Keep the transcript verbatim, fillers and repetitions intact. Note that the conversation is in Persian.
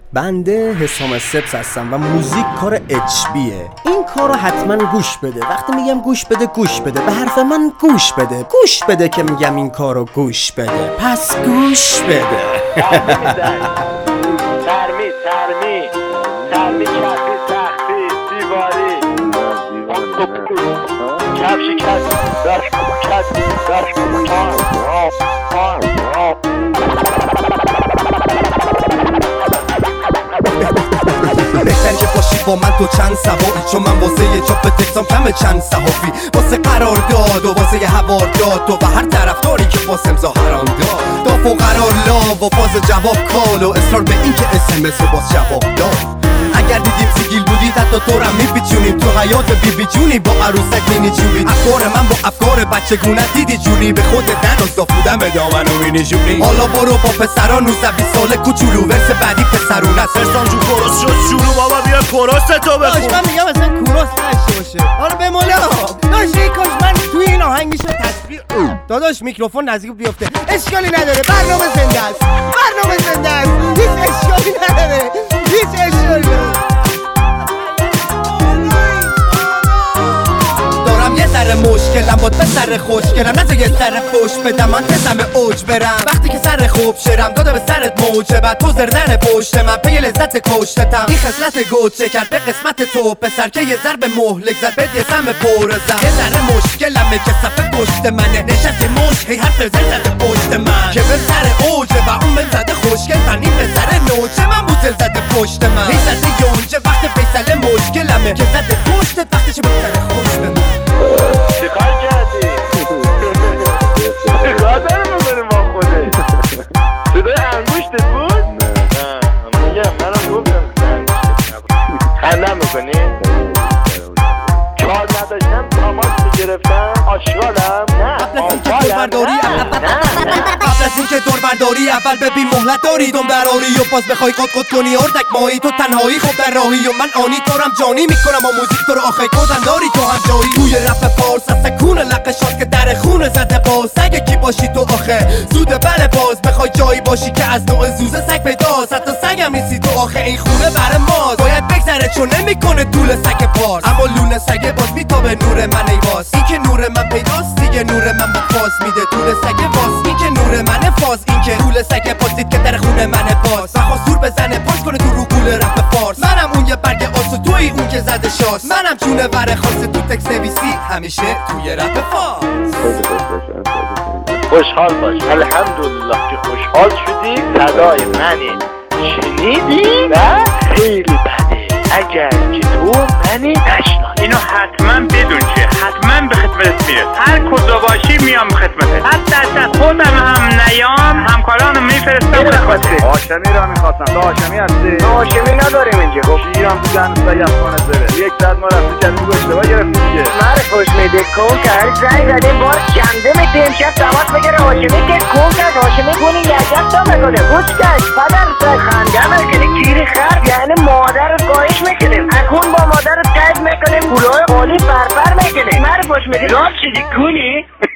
بنده حسام سپس هستم و موزیک کار اچ بیه. این کارو حتما گوش بده. وقتی میگم گوش بده گوش بده، به حرف من گوش بده. گوش بده که میگم این کارو گوش بده. پس گوش بده. ترمی ترمی ترمی کفی سختی دیواری کفشی کفی درش کفی درش بهتر که باشی با من تو چند سواری، چون من واسه یه چاپ تکسام کم چند صحافی، واسه قرار داد و واسه یه هوار داد و هر طرفداری که واسه امضا حرام داد داف و قرار لا و فاز جواب کال و اصرار به این که اسمس رو باز جواب داد. اگر دیدیم سیگیل بودی حتی تو رم میپیچونیم تو حیات بی بی جونی با عروسک مینی جونی. افکار من با افکار بچه گونه دیدی جونی، به خود دن و صافودم به دامن و مینی جونی. حالا برو با پسران نوزده بیست ساله کوچولو، ورس بعدی پسرون است. فرسان جو کورس شد شروع بابا بیا کورس تو بخون. داش من میگم اصلا کورس نشه باشه. حالا به مولا داش این کاش من توی این آهنگ میشه تصویر. داداش میکروفون نزدیک بیفته. اشکالی نداره، برنامه زنده است. برنامه زنده است. هیچ اشکالی نداره. هیچ اشکالی نداره. یه ذره مشکلم با به سر خوشگلم، نزا یه سر پوش بدم من بزم اوج برم. وقتی که سر خوب شرم داده به سرت موجه، بعد تو زرنن پشت من پی لذت کشتتم. این خصلت گوچه کرد به قسمت تو پسر که یه ضرب مهلک زد بد یه سم پرزم. یه ذره مشکلمه که صفحه پشت منه، نشستی مشک هی حرف زر زده پشت من که به سر اوجه و اون بهم زده خوشگل فنی به سر نوچه من بوزل زده پشت من. هی زده یونجه وقت فیصله مشکلمه که زده پشتت وقتی چه به سر خوش به من. چیکار کردی؟ چیکار داره میکنی با خوده؟ صدای انگوشتت بود؟ نه نه میگم منم گفتم انگوشتت نبود. خنده میکنی؟ کار نداشتم تماس میگرفتم آشغالم؟ نه آنفالم؟ قبل از اینکه دور برداری اول ببین مهلت داری دم دراری و باز بخوای قد قد کنی اردک مایی تو تنهایی خب در راهی و من آنی طورم جانی میکنم و موزیک تو رو آخه کدن داری تو هم جایی توی رپ پارس از سکون لقشات که در خون زده باز. اگه کی باشی تو آخه زوده بله باز بخوای جایی باشی که از نوع زوزه سگ پیداست، حتی سگم نیستی تو آخه این خونه بر ماست. باید بگذره چون نمیکنه طول سگ پارس، اما لونه سگ باز میتابه نور من ای واس. این که نور من پیداست دیگه نور من با فاز میده طول سگ واس. این که نور من فاز، این که طول سگ پاسید که در خونه من باز. بخواست دور بزنه پاش کنه تو رو گول رپ فارس. منم اون یه برگ آسو توی اون که زده شاست. منم چونه ور خاصه تو تکس نویسی همیشه توی رپ فارس. خوشحال باش، الحمدلله که خوشحال شدی. صدای منی شنیدی و خیلی بده اگر که تو منی نشناسی. اینو حتما بدون که حتما به خدمتت میرس. هر کجا باشی میام خدمتت، حتی از خودم هم نیام همکارانو میفرستم خدمتت. هاشمی را میخواستم. تو هاشمی هستی؟ هاشمی نداریم اینجا. شیرم تو جنس سیف خانه زره یک ساعت ما رفتی کردیم گو اشتباه گرفتی دیگه. مره خوش میده کن که هر زنگ زده باز کنده میده امشب تماس بگره هاشمی که کن کرد. هاشمی کنی یجب تا میکنه گوش کش پدر سای خنده میکنی گیری خرد یعنی مادرت گاهش میکنیم اکون با مادرت قید میکنیم پولای قالی بربر میکنیم. مره خوش میده راست شدی کنی